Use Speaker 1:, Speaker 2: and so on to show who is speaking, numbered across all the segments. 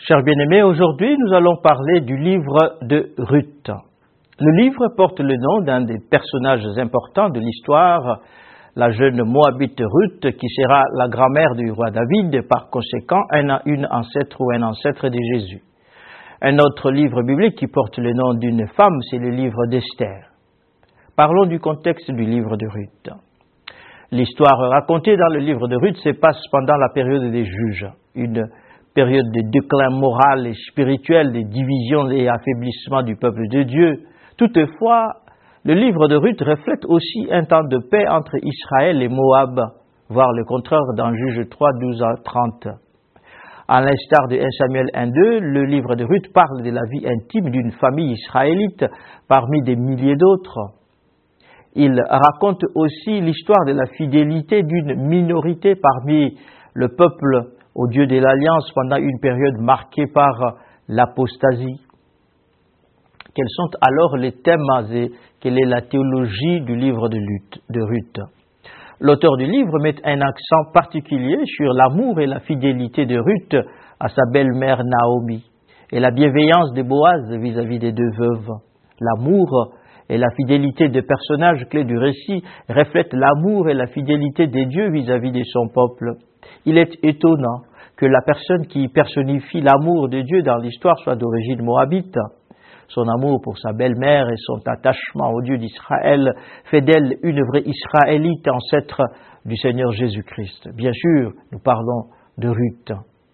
Speaker 1: Chers bien-aimés, aujourd'hui nous allons parler du livre de Ruth. Le livre porte le nom d'un des personnages importants de l'histoire, la jeune Moabite Ruth, qui sera la grand-mère du roi David, par conséquent une ancêtre ou un ancêtre de Jésus. Un autre livre biblique qui porte le nom d'une femme, c'est le livre d'Esther. Parlons du contexte du livre de Ruth. L'histoire racontée dans le livre de Ruth se passe pendant la période des juges, une période de déclin moral et spirituel, de division et affaiblissement du peuple de Dieu. Toutefois, le livre de Ruth reflète aussi un temps de paix entre Israël et Moab, voire le contraire dans Juges 3, 12 à 30. À l'instar de 1 Samuel 1.2, le livre de Ruth parle de la vie intime d'une famille israélite parmi des milliers d'autres. Il raconte aussi l'histoire de la fidélité d'une minorité parmi le peuple au Dieu de l'Alliance pendant une période marquée par l'apostasie. Quels sont alors les thèmes et quelle est la théologie du livre de Ruth? L'auteur du livre met un accent particulier sur l'amour et la fidélité de Ruth à sa belle-mère Naomi et la bienveillance de Boaz vis-à-vis des deux veuves. L'amour et la fidélité des personnages clés du récit reflètent l'amour et la fidélité de Dieu vis-à-vis de son peuple. Il est étonnant que la personne qui personnifie l'amour de Dieu dans l'histoire soit d'origine moabite. Son amour pour sa belle-mère et son attachement au Dieu d'Israël fait d'elle une vraie Israélite, ancêtre du Seigneur Jésus-Christ. Bien sûr, nous parlons de Ruth.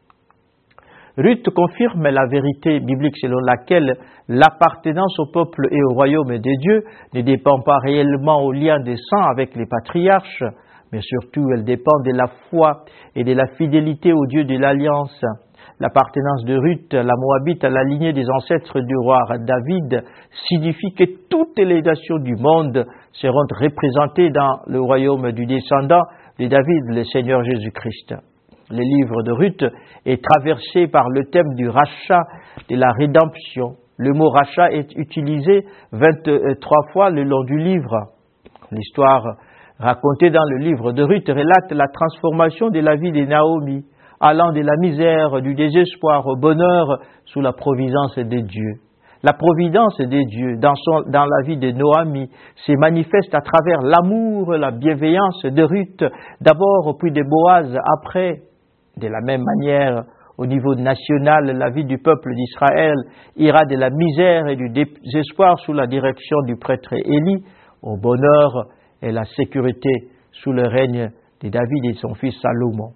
Speaker 1: Ruth confirme la vérité biblique selon laquelle l'appartenance au peuple et au royaume de Dieu ne dépend pas réellement au lien des sang avec les patriarches, mais surtout elle dépend de la foi et de la fidélité au Dieu de l'Alliance. L'appartenance de Ruth, la Moabite, à la lignée des ancêtres du roi David signifie que toutes les nations du monde seront représentées dans le royaume du descendant de David, le Seigneur Jésus-Christ. Le livre de Ruth est traversé par le thème du rachat, de la rédemption. Le mot rachat est utilisé 23 fois le long du livre. L'histoire racontée dans le livre de Ruth relate la transformation de la vie de Naomi, allant de la misère, du désespoir au bonheur sous la providence de Dieu. La providence de Dieu dans la vie de Naomi se manifeste à travers l'amour, la bienveillance de Ruth, d'abord puis de Boaz après. De la même manière, au niveau national, la vie du peuple d'Israël ira de la misère et du désespoir sous la direction du prêtre Élie au bonheur et la sécurité sous le règne de David et son fils Salomon.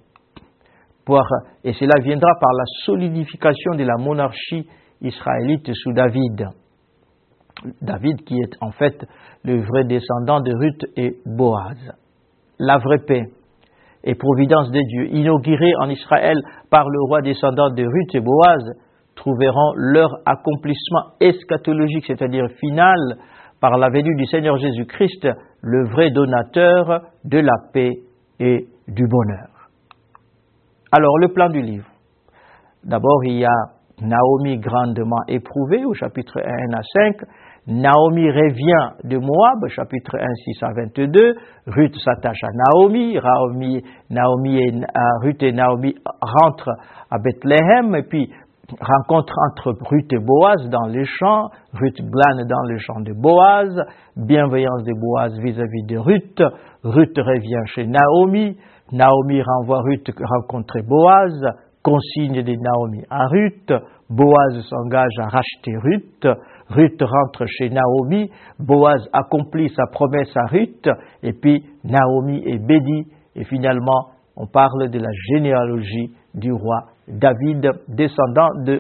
Speaker 1: Et cela viendra par la solidification de la monarchie israélite sous David. David qui est en fait le vrai descendant de Ruth et Boaz. La vraie paix et providence de Dieu, inaugurée en Israël par le roi descendant de Ruth et Boaz, trouveront leur accomplissement eschatologique, c'est-à-dire final, par la venue du Seigneur Jésus-Christ, le vrai donateur de la paix et du bonheur. Alors, le plan du livre. D'abord, il y a Naomi grandement éprouvée au chapitre 1 à 5. Naomi revient de Moab, chapitre 1, 6 à 22. Ruth s'attache à Naomi. Ruth et Naomi rentrent à Bethléem et puis rencontre entre Ruth et Boaz dans les champs. Ruth glane dans les champs de Boaz. Bienveillance de Boaz vis-à-vis de Ruth. Ruth revient chez Naomi. Naomi renvoie Ruth rencontrer Boaz. Consigne de Naomi à Ruth. Boaz s'engage à racheter Ruth. Ruth rentre chez Naomi. Boaz accomplit sa promesse à Ruth. Et puis Naomi est bénie. Et finalement, on parle de la généalogie du roi David, descendant de